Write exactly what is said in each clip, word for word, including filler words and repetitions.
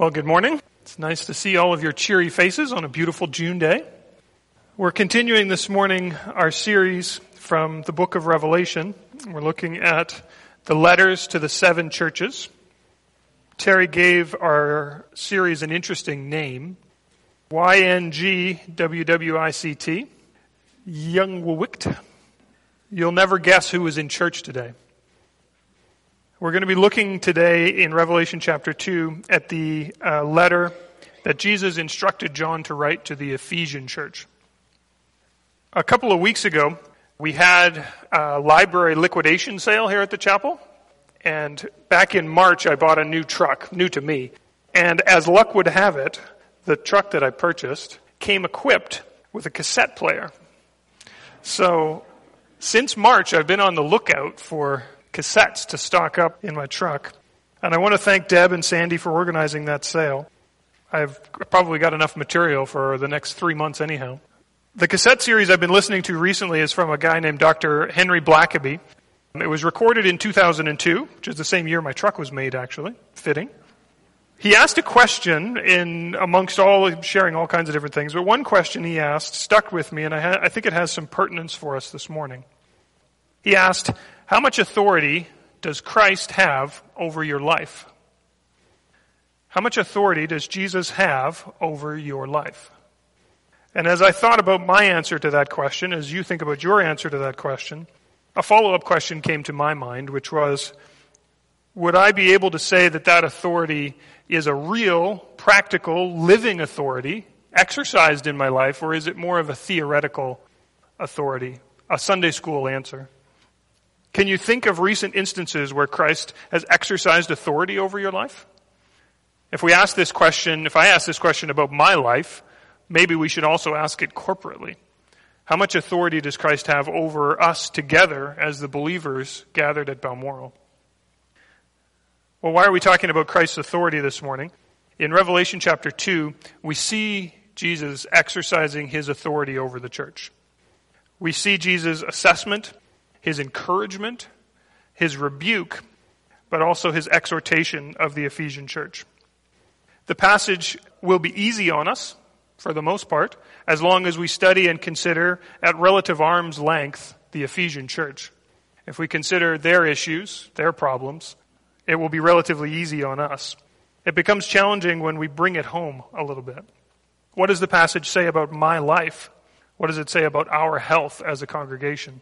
Well, good morning. It's nice to see all of your cheery faces on a beautiful June day. We're continuing this morning our series from the book of Revelation. We're looking at the letters to the seven churches. Terry gave our series an interesting name, Y N G W W I C T, Yngwwikt. You'll never guess who was in church today. We're going to be looking today in Revelation chapter two at the uh, letter that Jesus instructed John to write to the Ephesian church. A couple of weeks ago, we had a library liquidation sale here at the chapel. And back in March, I bought a new truck, new to me. And as luck would have it, the truck that I purchased came equipped with a cassette player. So since March, I've been on the lookout for cassettes to stock up in my truck. And I want to thank Deb and Sandy for organizing that sale. I've probably got enough material for the next three months anyhow. The cassette series I've been listening to recently is from a guy named Doctor Henry Blackaby. It was recorded in two thousand two, which is the same year my truck was made, actually. Fitting. He asked a question in amongst all, sharing all kinds of different things, but one question he asked stuck with me, and I, ha- I think it has some pertinence for us this morning. He asked, how much authority does Christ have over your life? How much authority does Jesus have over your life? And as I thought about my answer to that question, as you think about your answer to that question, a follow-up question came to my mind, which was, would I be able to say that that authority is a real, practical, living authority exercised in my life, or is it more of a theoretical authority, a Sunday school answer? Can you think of recent instances where Christ has exercised authority over your life? If we ask this question, if I ask this question about my life, maybe we should also ask it corporately. How much authority does Christ have over us together as the believers gathered at Balmoral? Well, why are we talking about Christ's authority this morning? In Revelation chapter two, we see Jesus exercising his authority over the church. We see Jesus' assessment, his encouragement, his rebuke, but also his exhortation of the Ephesian church. The passage will be easy on us, for the most part, as long as we study and consider at relative arm's length the Ephesian church. If we consider their issues, their problems, it will be relatively easy on us. It becomes challenging when we bring it home a little bit. What does the passage say about my life? What does it say about our health as a congregation?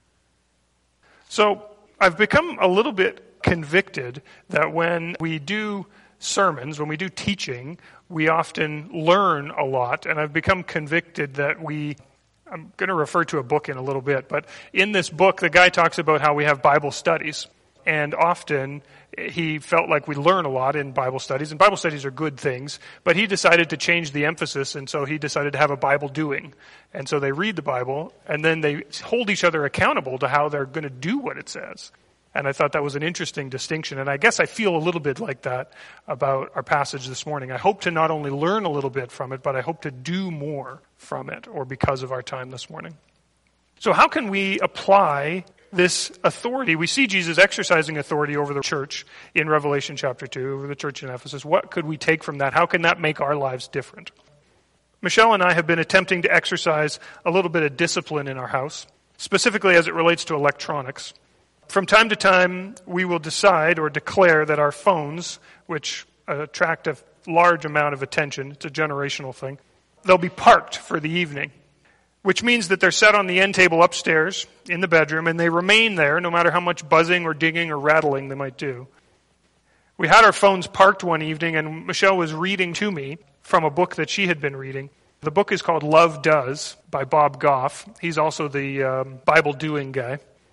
So I've become a little bit convicted that when we do sermons, when we do teaching, we often learn a lot, and I've become convicted that we, I'm going to refer to a book in a little bit, but in this book, the guy talks about how we have Bible studies, and often he felt like we learn a lot in Bible studies, and Bible studies are good things, but he decided to change the emphasis, and so he decided to have a Bible doing. And so they read the Bible, and then they hold each other accountable to how they're going to do what it says. And I thought that was an interesting distinction. And I guess I feel a little bit like that about our passage this morning. I hope to not only learn a little bit from it, but I hope to do more from it, or because of our time this morning. So how can we apply this authority? We see Jesus exercising authority over the church in Revelation chapter two, over the church in Ephesus. What could we take from that? How can that make our lives different? Michelle and I have been attempting to exercise a little bit of discipline in our house, specifically as it relates to electronics. From time to time, we will decide or declare that our phones, which attract a large amount of attention, it's a generational thing, they'll be parked for the evening, which means that they're set on the end table upstairs in the bedroom, and they remain there no matter how much buzzing or dinging or rattling they might do. We had our phones parked one evening, and Michelle was reading to me from a book that she had been reading. The book is called Love Does by Bob Goff. He's also the um, Bible doing guy.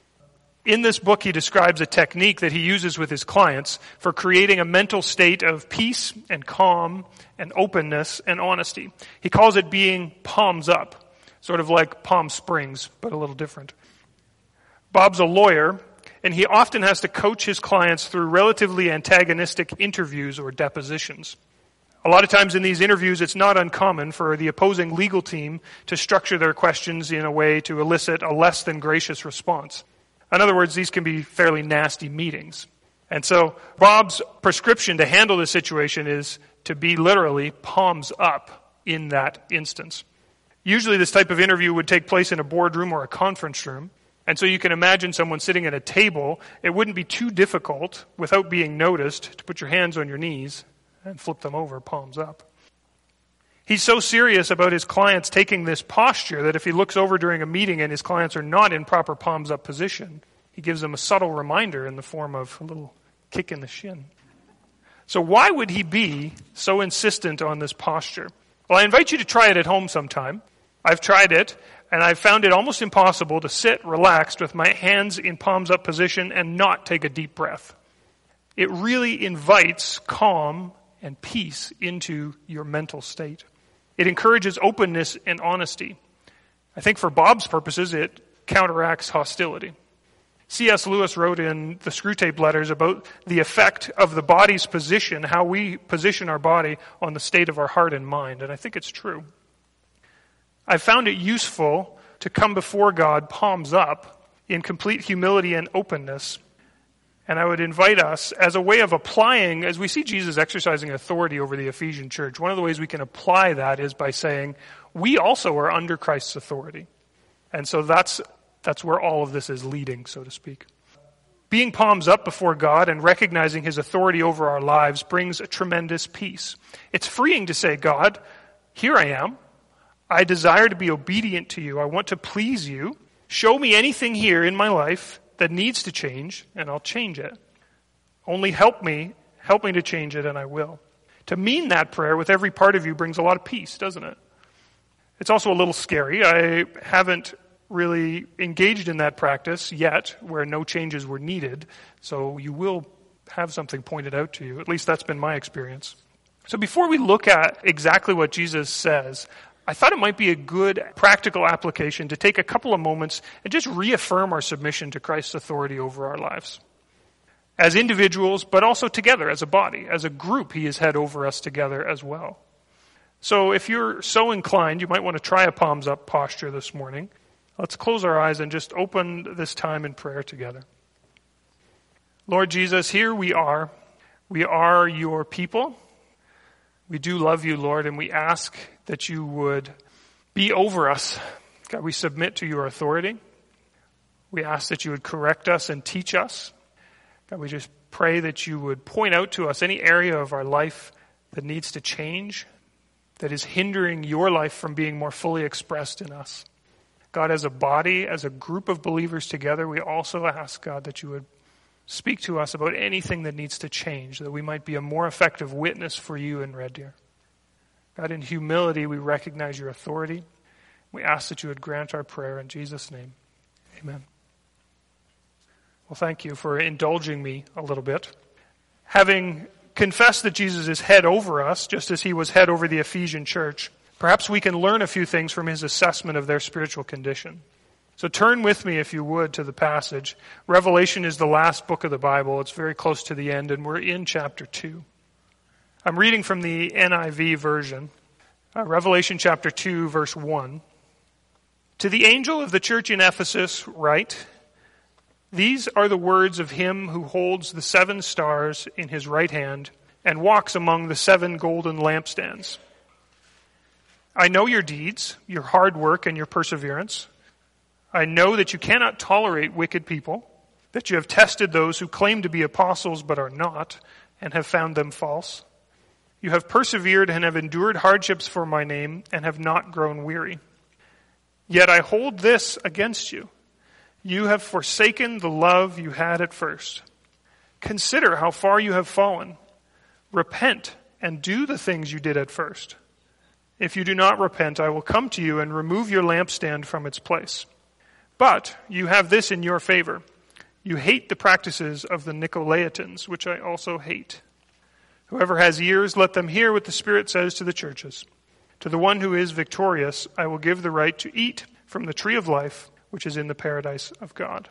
In this book, he describes a technique that he uses with his clients for creating a mental state of peace and calm and openness and honesty. He calls it being palms up, sort of like Palm Springs, but a little different. Bob's a lawyer, and he often has to coach his clients through relatively antagonistic interviews or depositions. A lot of times in these interviews, it's not uncommon for the opposing legal team to structure their questions in a way to elicit a less than gracious response. In other words, these can be fairly nasty meetings. And so Bob's prescription to handle this situation is to be literally palms up in that instance. Usually this type of interview would take place in a boardroom or a conference room. And so you can imagine someone sitting at a table. It wouldn't be too difficult, without being noticed, to put your hands on your knees and flip them over, palms up. He's so serious about his clients taking this posture that if he looks over during a meeting and his clients are not in proper palms up position, he gives them a subtle reminder in the form of a little kick in the shin. So why would he be so insistent on this posture? Well, I invite you to try it at home sometime. I've tried it, and I've found it almost impossible to sit relaxed with my hands in palms up position and not take a deep breath. It really invites calm and peace into your mental state. It encourages openness and honesty. I think for Bob's purposes, it counteracts hostility. C S Lewis wrote in the Screwtape Letters about the effect of the body's position, how we position our body on the state of our heart and mind, and I think it's true. I found it useful to come before God palms up in complete humility and openness. And I would invite us, as a way of applying, as we see Jesus exercising authority over the Ephesian church, one of the ways we can apply that is by saying, we also are under Christ's authority. And so that's that's where all of this is leading, so to speak. Being palms up before God and recognizing his authority over our lives brings a tremendous peace. It's freeing to say, God, here I am. I desire to be obedient to you. I want to please you. Show me anything here in my life that needs to change, and I'll change it. Only help me, help me to change it, and I will. To mean that prayer with every part of you brings a lot of peace, doesn't it? It's also a little scary. I haven't really engaged in that practice yet, where no changes were needed, so you will have something pointed out to you. At least that's been my experience. So before we look at exactly what Jesus says, I thought it might be a good practical application to take a couple of moments and just reaffirm our submission to Christ's authority over our lives. As individuals, but also together as a body. As a group, he is head over us together as well. So if you're so inclined, you might want to try a palms up posture this morning. Let's close our eyes and just open this time in prayer together. Lord Jesus, here we are. We are your people. We do love you, Lord, and we ask that you would be over us. God, we submit to your authority. We ask that you would correct us and teach us. God, we just pray that you would point out to us any area of our life that needs to change, that is hindering your life from being more fully expressed in us. God, as a body, as a group of believers together, we also ask, God, that you would speak to us about anything that needs to change, that we might be a more effective witness for you in Red Deer. God, in humility, we recognize your authority. We ask that you would grant our prayer in Jesus' name. Amen. Well, thank you for indulging me a little bit. Having confessed that Jesus is head over us, just as he was head over the Ephesian church, perhaps we can learn a few things from his assessment of their spiritual condition. So turn with me, if you would, to the passage. Revelation is the last book of the Bible. It's very close to the end, and we're in chapter two. I'm reading from the N I V version. Uh, Revelation chapter two, verse one. To the angel of the church in Ephesus write, these are the words of him who holds the seven stars in his right hand and walks among the seven golden lampstands. I know your deeds, your hard work, and your perseverance. I know that you cannot tolerate wicked people, that you have tested those who claim to be apostles but are not, and have found them false. You have persevered and have endured hardships for my name, and have not grown weary. Yet I hold this against you. You have forsaken the love you had at first. Consider how far you have fallen. Repent and do the things you did at first. If you do not repent, I will come to you and remove your lampstand from its place. But you have this in your favor. You hate the practices of the Nicolaitans, which I also hate. Whoever has ears, let them hear what the Spirit says to the churches. To the one who is victorious, I will give the right to eat from the tree of life, which is in the paradise of God.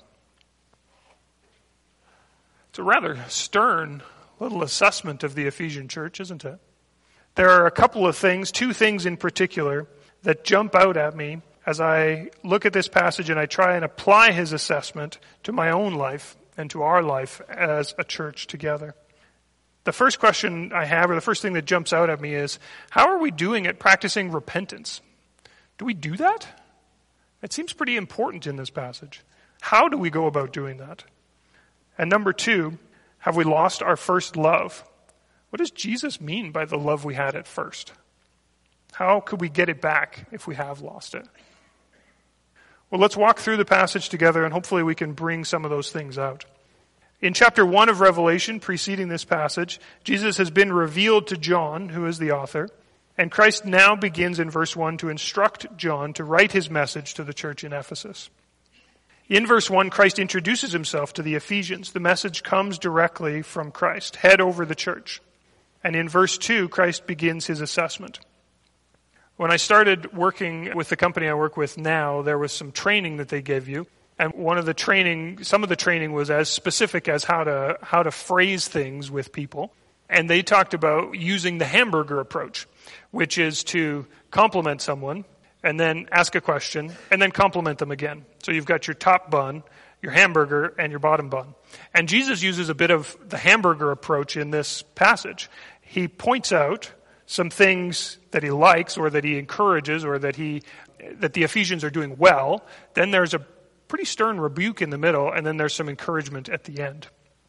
It's a rather stern little assessment of the Ephesian church, isn't it? There are a couple of things, two things in particular, that jump out at me as I look at this passage and I try and apply his assessment to my own life and to our life as a church together. The first question I have, or the first thing that jumps out at me is, how are we doing at practicing repentance? Do we do that? It seems pretty important in this passage. How do we go about doing that? And number two, have we lost our first love? What does Jesus mean by the love we had at first? How could we get it back if we have lost it? Well, let's walk through the passage together, and hopefully we can bring some of those things out. In chapter one of Revelation, preceding this passage, Jesus has been revealed to John, who is the author, and Christ now begins in verse one to instruct John to write his message to the church in Ephesus. In verse one, Christ introduces himself to the Ephesians. The message comes directly from Christ, head over the church. And in verse two, Christ begins his assessment. When I started working with the company I work with now, there was some training that they gave you. And one of the training, some of the training was as specific as how to, how to phrase things with people. And they talked about using the hamburger approach, which is to compliment someone and then ask a question and then compliment them again. So you've got your top bun, your hamburger, and your bottom bun. And Jesus uses a bit of the hamburger approach in this passage. He points out some things that he likes or that he encourages or that he, that the Ephesians are doing well. Then there's a pretty stern rebuke in the middle, and then there's some encouragement at the end.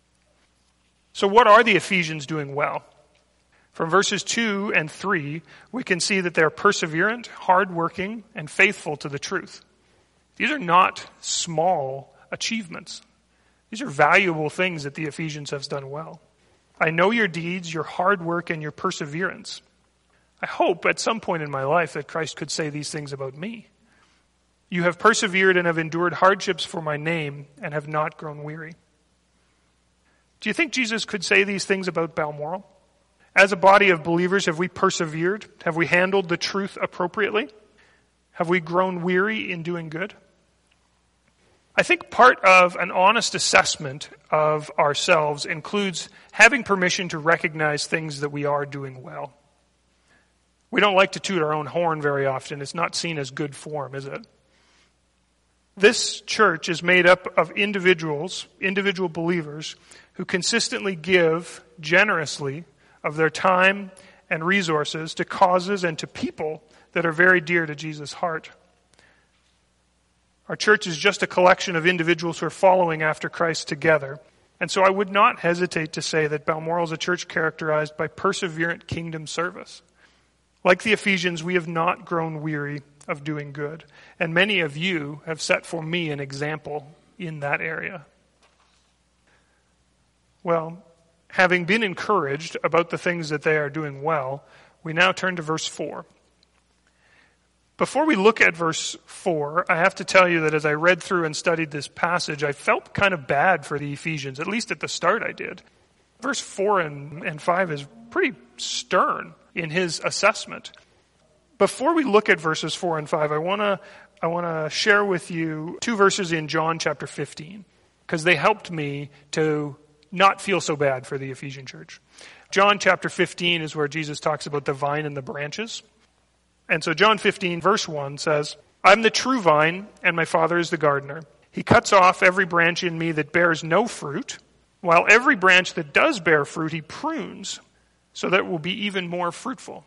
So what are the Ephesians doing well? From verses two and three, we can see that they're perseverant, hardworking, and faithful to the truth. These are not small achievements. These are valuable things that the Ephesians have done well. I know your deeds, your hard work, and your perseverance. I hope at some point in my life that Christ could say these things about me. You have persevered and have endured hardships for my name and have not grown weary. Do you think Jesus could say these things about Balmoral? As a body of believers, have we persevered? Have we handled the truth appropriately? Have we grown weary in doing good? I think part of an honest assessment of ourselves includes having permission to recognize things that we are doing well. We don't like to toot our own horn very often. It's not seen as good form, is it? This church is made up of individuals, individual believers, who consistently give generously of their time and resources to causes and to people that are very dear to Jesus' heart. Our church is just a collection of individuals who are following after Christ together. And so I would not hesitate to say that Balmoral is a church characterized by perseverant kingdom service. Like the Ephesians, we have not grown weary of doing good. And many of you have set for me an example in that area. Well, having been encouraged about the things that they are doing well, we now turn to verse four. Before we look at verse four, I have to tell you that as I read through and studied this passage, I felt kind of bad for the Ephesians, at least at the start I did. Verse four and, and five is pretty stern in his assessment. Before we look at verses four and five, I want to I want to share with you two verses in John chapter fifteen, because they helped me to not feel so bad for the Ephesian church. John chapter fifteen is where Jesus talks about the vine and the branches. And so John fifteen verse one says, I'm the true vine, and my Father is the gardener. He cuts off every branch in me that bears no fruit, while every branch that does bear fruit he prunes, so that it will be even more fruitful.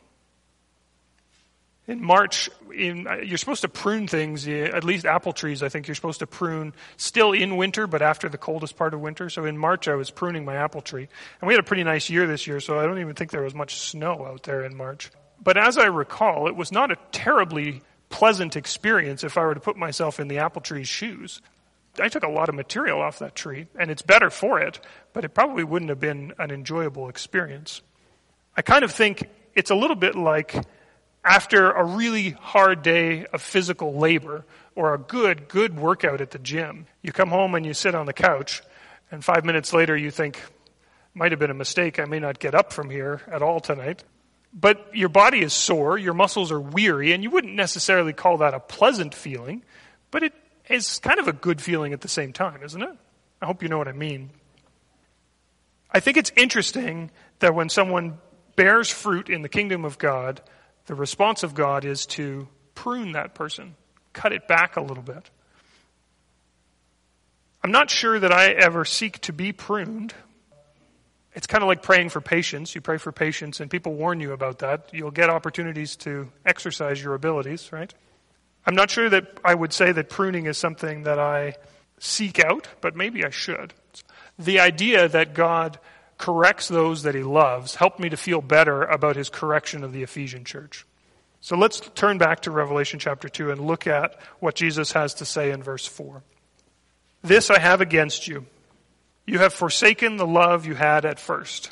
In March, in, you're supposed to prune things, at least apple trees, I think you're supposed to prune still in winter, but after the coldest part of winter. So in March, I was pruning my apple tree. And we had a pretty nice year this year, so I don't even think there was much snow out there in March. But as I recall, it was not a terribly pleasant experience if I were to put myself in the apple tree's shoes. I took a lot of material off that tree, and it's better for it, but it probably wouldn't have been an enjoyable experience. I kind of think it's a little bit like after a really hard day of physical labor or a good, good workout at the gym, you come home and you sit on the couch, and five minutes later you think, might have been a mistake, I may not get up from here at all tonight. But your body is sore, your muscles are weary, and you wouldn't necessarily call that a pleasant feeling, but it is kind of a good feeling at the same time, isn't it? I hope you know what I mean. I think it's interesting that when someone bears fruit in the kingdom of God, the response of God is to prune that person, cut it back a little bit. I'm not sure that I ever seek to be pruned. It's kind of like praying for patience. You pray for patience, and people warn you about that. You'll get opportunities to exercise your abilities, right? I'm not sure that I would say that pruning is something that I seek out, but maybe I should. The idea that God corrects those that he loves helped me to feel better about his correction of the Ephesian church. So let's turn back to Revelation chapter two and look at what Jesus has to say in verse four. This I have against you. You have forsaken the love you had at first.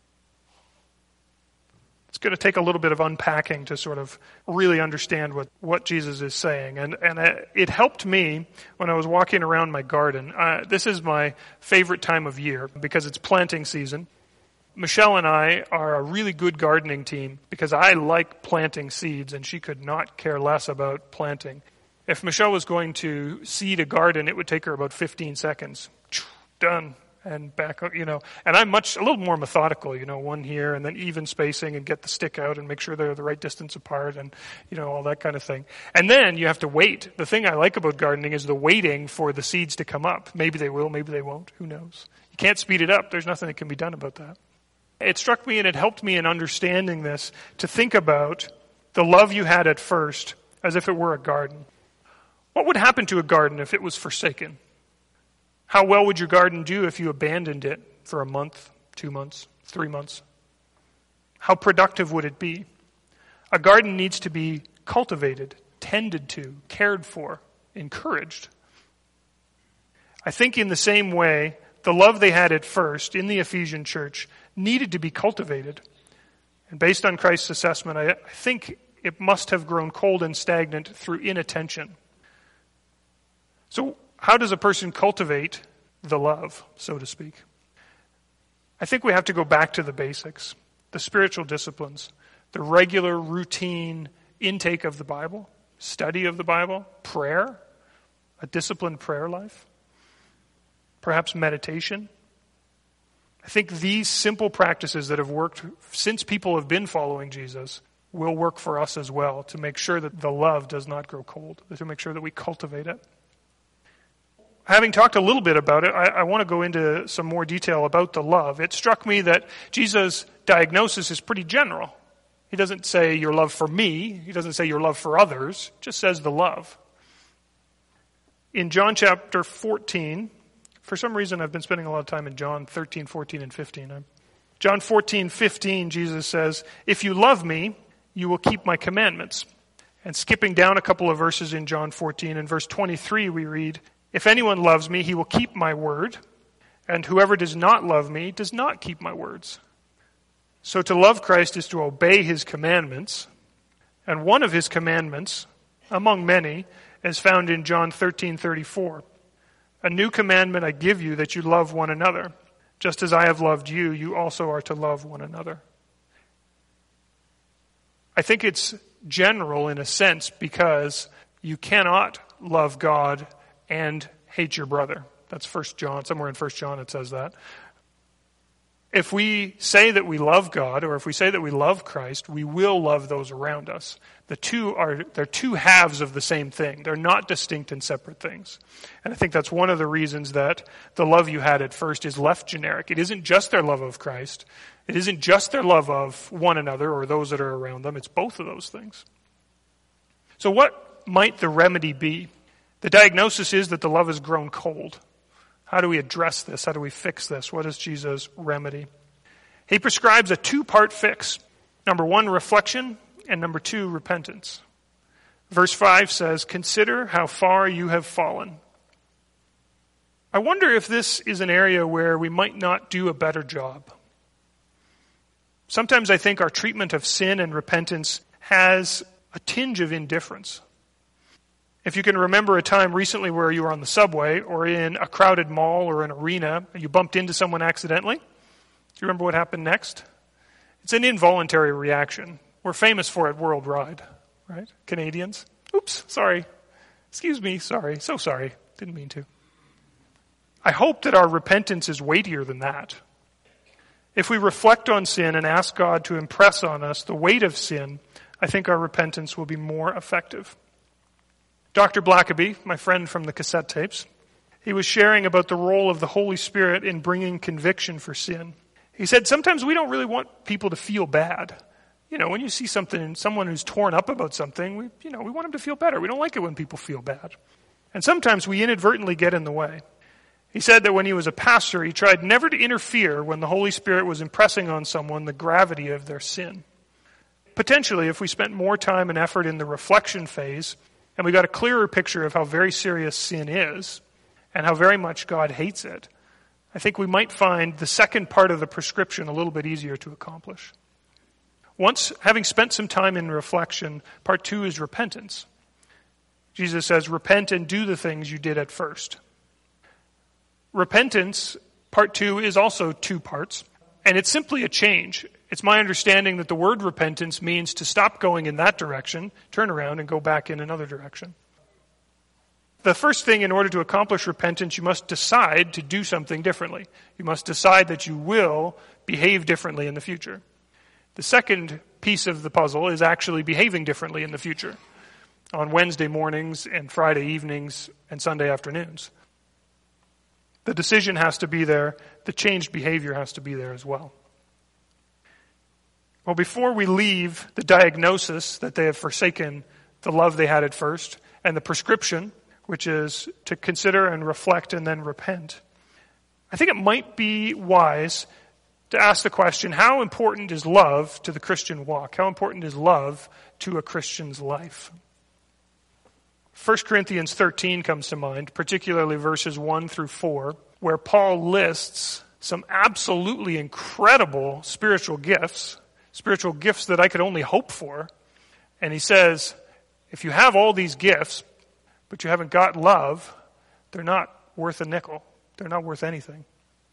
It's going to take a little bit of unpacking to sort of really understand what, what Jesus is saying. And, and it helped me when I was walking around my garden. Uh, this is my favorite time of year because it's planting season. Michelle and I are a really good gardening team because I like planting seeds and she could not care less about planting. If Michelle was going to seed a garden, it would take her about fifteen seconds. Done. And back, you know, and I'm much, a little more methodical, you know, one here and then even spacing and get the stick out and make sure they're the right distance apart and, you know, all that kind of thing. And then you have to wait. The thing I like about gardening is the waiting for the seeds to come up. Maybe they will, maybe they won't. Who knows? You can't speed it up. There's nothing that can be done about that. It struck me and it helped me in understanding this to think about the love you had at first as if it were a garden. What would happen to a garden if it was forsaken? How well would your garden do if you abandoned it for a month, two months, three months? How productive would it be? A garden needs to be cultivated, tended to, cared for, encouraged. I think in the same way, the love they had at first in the Ephesian church needed to be cultivated. And based on Christ's assessment, I think it must have grown cold and stagnant through inattention. So, how does a person cultivate the love, so to speak? I think we have to go back to the basics, the spiritual disciplines, the regular routine intake of the Bible, study of the Bible, prayer, a disciplined prayer life, perhaps meditation. I think these simple practices that have worked since people have been following Jesus will work for us as well to make sure that the love does not grow cold, to make sure that we cultivate it. Having talked a little bit about it, I, I want to go into some more detail about the love. It struck me that Jesus' diagnosis is pretty general. He doesn't say your love for me. He doesn't say your love for others. He just says the love. In John chapter fourteen, for some reason I've been spending a lot of time in John thirteen, fourteen, and fifteen. John fourteen, fifteen, Jesus says, if you love me, you will keep my commandments. And skipping down a couple of verses in John fourteen, in verse twenty-three we read, if anyone loves me, he will keep my word, and whoever does not love me does not keep my words. So to love Christ is to obey his commandments, and one of his commandments, among many, is found in John thirteen thirty-four. A new commandment I give you, that you love one another. Just as I have loved you, you also are to love one another. I think it's general in a sense because you cannot love God and hate your brother. That's First John. Somewhere in First John it says that. If we say that we love God, or if we say that we love Christ, we will love those around us. The two are, they're two halves of the same thing. They're not distinct and separate things. And I think that's one of the reasons that the love you had at first is left generic. It isn't just their love of Christ. It isn't just their love of one another or those that are around them. It's both of those things. So what might the remedy be? The diagnosis is that the love has grown cold. How do we address this? How do we fix this? What is Jesus' remedy? He prescribes a two-part fix. Number one, reflection, and number two, repentance. Verse five says, consider how far you have fallen. I wonder if this is an area where we might not do a better job. Sometimes I think our treatment of sin and repentance has a tinge of indifference. If you can remember a time recently where you were on the subway or in a crowded mall or an arena and you bumped into someone accidentally, do you remember what happened next? It's an involuntary reaction. We're famous for it worldwide, right? Canadians. Oops, sorry. Excuse me, sorry. So sorry. Didn't mean to. I hope that our repentance is weightier than that. If we reflect on sin and ask God to impress on us the weight of sin, I think our repentance will be more effective. Doctor Blackaby, my friend from the cassette tapes, he was sharing about the role of the Holy Spirit in bringing conviction for sin. He said, sometimes we don't really want people to feel bad. You know, when you see something, someone who's torn up about something, we, you know, we want them to feel better. We don't like it when people feel bad. And sometimes we inadvertently get in the way. He said that when he was a pastor, he tried never to interfere when the Holy Spirit was impressing on someone the gravity of their sin. Potentially, if we spent more time and effort in the reflection phase, and we got a clearer picture of how very serious sin is, and how very much God hates it, I think we might find the second part of the prescription a little bit easier to accomplish. Once, having spent some time in reflection, part two is repentance. Jesus says, repent and do the things you did at first. Repentance, part two, is also two parts, and it's simply a change. It's my understanding that the word repentance means to stop going in that direction, turn around, and go back in another direction. The first thing, in order to accomplish repentance, you must decide to do something differently. You must decide that you will behave differently in the future. The second piece of the puzzle is actually behaving differently in the future on Wednesday mornings and Friday evenings and Sunday afternoons. The decision has to be there. The changed behavior has to be there as well. Well, before we leave the diagnosis that they have forsaken the love they had at first, and the prescription, which is to consider and reflect and then repent, I think it might be wise to ask the question, how important is love to the Christian walk? How important is love to a Christian's life? First Corinthians thirteen comes to mind, particularly verses one through four, where Paul lists some absolutely incredible spiritual gifts, spiritual gifts that I could only hope for. And he says, if you have all these gifts, but you haven't got love, they're not worth a nickel. They're not worth anything.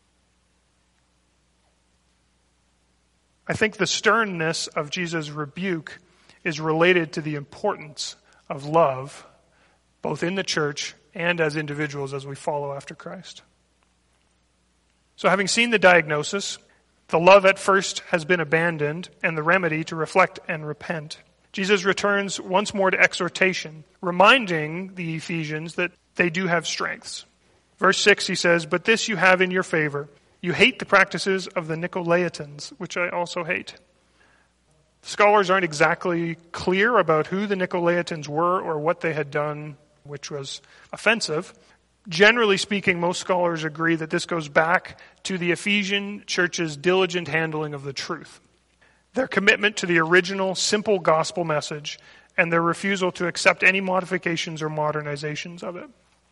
I think the sternness of Jesus' rebuke is related to the importance of love, both in the church and as individuals as we follow after Christ. So having seen the diagnosis, the love at first has been abandoned, and the remedy to reflect and repent, Jesus returns once more to exhortation, reminding the Ephesians that they do have strengths. Verse six, he says, but this you have in your favor. You hate the practices of the Nicolaitans, which I also hate. Scholars aren't exactly clear about who the Nicolaitans were or what they had done, which was offensive. Generally speaking, most scholars agree that this goes back to the Ephesian church's diligent handling of the truth, their commitment to the original simple gospel message, and their refusal to accept any modifications or modernizations of it.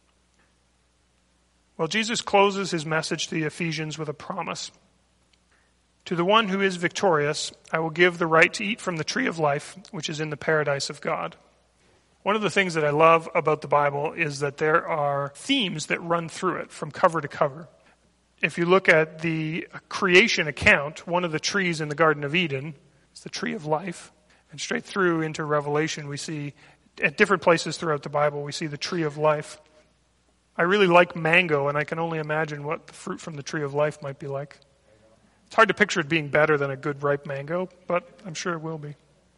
Well, Jesus closes his message to the Ephesians with a promise. To the one who is victorious, I will give the right to eat from the tree of life, which is in the paradise of God. One of the things that I love about the Bible is that there are themes that run through it from cover to cover. If you look at the creation account, one of the trees in the Garden of Eden is the tree of life. And straight through into Revelation, we see, at different places throughout the Bible, we see the tree of life. I really like mango, and I can only imagine what the fruit from the tree of life might be like. It's hard to picture it being better than a good ripe mango, but I'm sure it will be.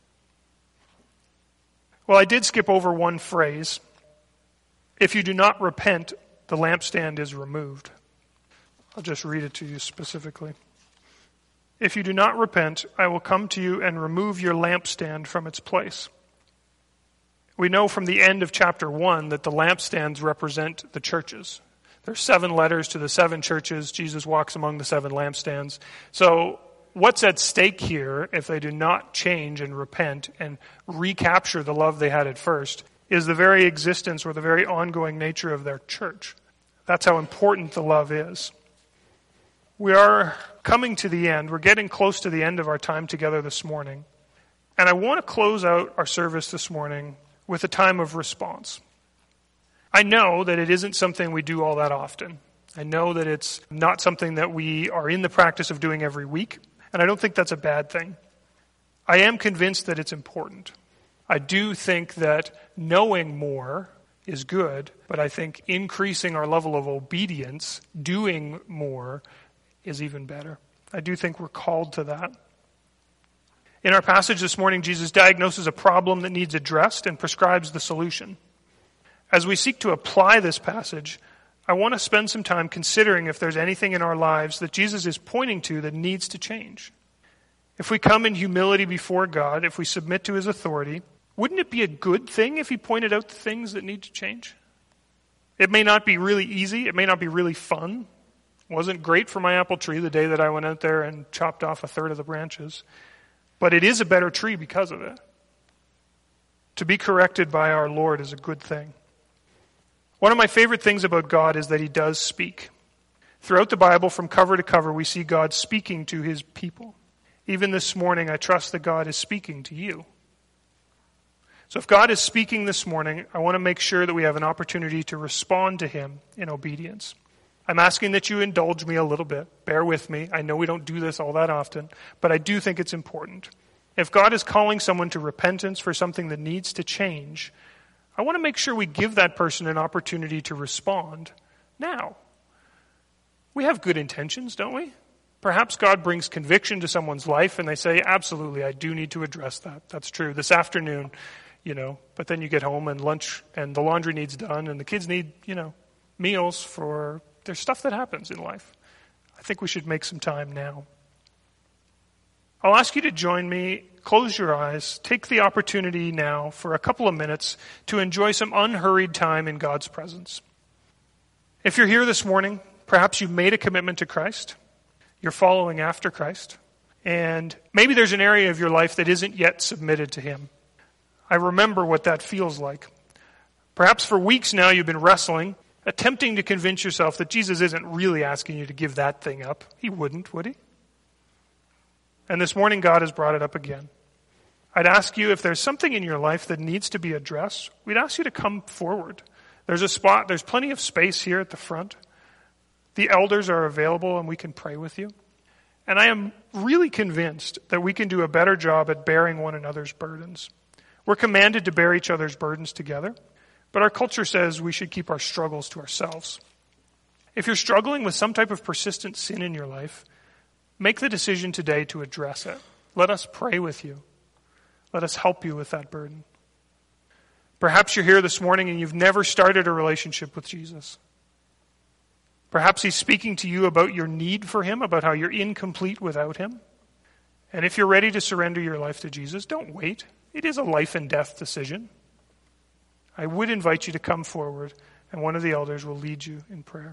Well, I did skip over one phrase. If you do not repent, the lampstand is removed. I'll just read it to you specifically. If you do not repent, I will come to you and remove your lampstand from its place. We know from the end of chapter one that the lampstands represent the churches. There's seven letters to the seven churches. Jesus walks among the seven lampstands. So what's at stake here, if they do not change and repent and recapture the love they had at first, is the very existence or the very ongoing nature of their church. That's how important the love is. We are coming to the end. We're getting close to the end of our time together this morning. And I want to close out our service this morning with a time of response. I know that it isn't something we do all that often. I know that it's not something that we are in the practice of doing every week, and I don't think that's a bad thing. I am convinced that it's important. I do think that knowing more is good, but I think increasing our level of obedience, doing more, is even better. I do think we're called to that. In our passage this morning, Jesus diagnoses a problem that needs addressed and prescribes the solution. As we seek to apply this passage, I want to spend some time considering if there's anything in our lives that Jesus is pointing to that needs to change. If we come in humility before God, if we submit to his authority, wouldn't it be a good thing if he pointed out the things that need to change? It may not be really easy. It may not be really fun. It wasn't great for my apple tree the day that I went out there and chopped off a third of the branches. But it is a better tree because of it. To be corrected by our Lord is a good thing. One of my favorite things about God is that he does speak. Throughout the Bible, from cover to cover, we see God speaking to his people. Even this morning, I trust that God is speaking to you. So if God is speaking this morning, I want to make sure that we have an opportunity to respond to him in obedience. I'm asking that you indulge me a little bit. Bear with me. I know we don't do this all that often, but I do think it's important. If God is calling someone to repentance for something that needs to change, I want to make sure we give that person an opportunity to respond now. We have good intentions, don't we? Perhaps God brings conviction to someone's life and they say, absolutely, I do need to address that. That's true. This afternoon, you know, but then you get home and lunch and the laundry needs done and the kids need, you know, meals for, there's stuff that happens in life. I think we should make some time now. I'll ask you to join me, close your eyes, take the opportunity now for a couple of minutes to enjoy some unhurried time in God's presence. If you're here this morning, perhaps you've made a commitment to Christ. You're following after Christ. And maybe there's an area of your life that isn't yet submitted to him. I remember what that feels like. Perhaps for weeks now you've been wrestling, attempting to convince yourself that Jesus isn't really asking you to give that thing up. He wouldn't, would he? And this morning God has brought it up again. I'd ask you if there's something in your life that needs to be addressed, we'd ask you to come forward. There's a spot, there's plenty of space here at the front. The elders are available and we can pray with you. And I am really convinced that we can do a better job at bearing one another's burdens. We're commanded to bear each other's burdens together, but our culture says we should keep our struggles to ourselves. If you're struggling with some type of persistent sin in your life, make the decision today to address it. Let us pray with you. Let us help you with that burden. Perhaps you're here this morning and you've never started a relationship with Jesus. Perhaps he's speaking to you about your need for him, about how you're incomplete without him. And if you're ready to surrender your life to Jesus, don't wait. It is a life and death decision. I would invite you to come forward, and one of the elders will lead you in prayer.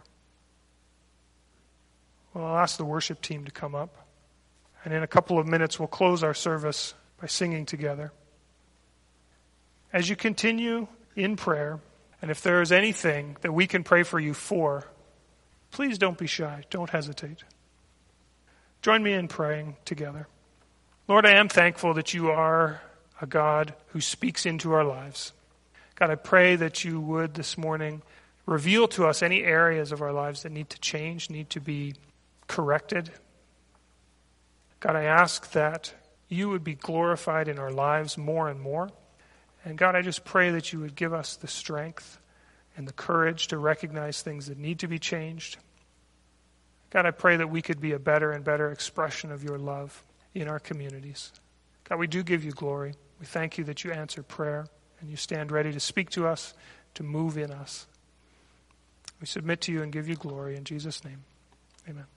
Well, I'll ask the worship team to come up. And in a couple of minutes, we'll close our service by singing together. As you continue in prayer, and if there is anything that we can pray for you for, please don't be shy. Don't hesitate. Join me in praying together. Lord, I am thankful that you are a God who speaks into our lives. God, I pray that you would this morning reveal to us any areas of our lives that need to change, need to be corrected. God, I ask that you would be glorified in our lives more and more. And God, I just pray that you would give us the strength and the courage to recognize things that need to be changed. God, I pray that we could be a better and better expression of your love in our communities. God, we do give you glory. We thank you that you answer prayer and you stand ready to speak to us, to move in us. We submit to you and give you glory in Jesus' name. Amen.